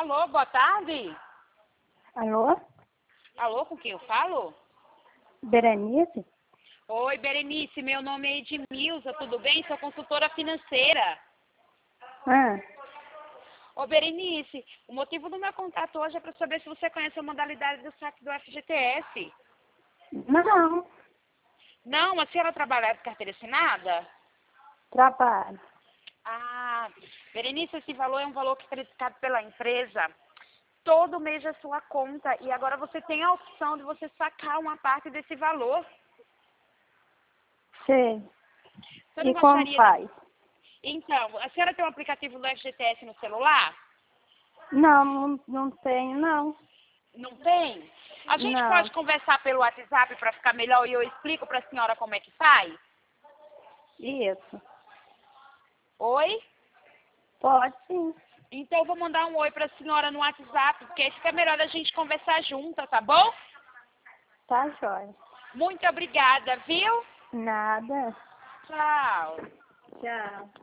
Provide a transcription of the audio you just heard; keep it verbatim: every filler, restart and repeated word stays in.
Alô, boa tarde. Alô? Alô, com quem eu falo? Berenice? Oi, Berenice, meu nome é Edmilza, tudo bem? Sou consultora financeira. Ah, Ô, Berenice, o motivo do meu contato hoje é para saber se você conhece a modalidade do saque do F G T S. não, Não, a senhora trabalha com carteira assinada? trabalho. Ah, Berenice, esse valor é um valor que é criticado pela empresa. Todo mês é sua conta e agora você tem a opção de você sacar uma parte desse valor. Sei. Você não E como gostaria de... faz? Então, a senhora tem um aplicativo do F G T S no celular? Não, não, não tenho, não. Não tem? A gente Não. pode conversar pelo WhatsApp para ficar melhor e eu explico para a senhora como é que faz? Isso. Oi? Pode sim. Então eu vou mandar um oi para a senhora no WhatsApp, porque aí fica melhor a gente conversar junta, tá bom? Tá jóia. Muito obrigada, viu? Nada. Tchau. Tchau.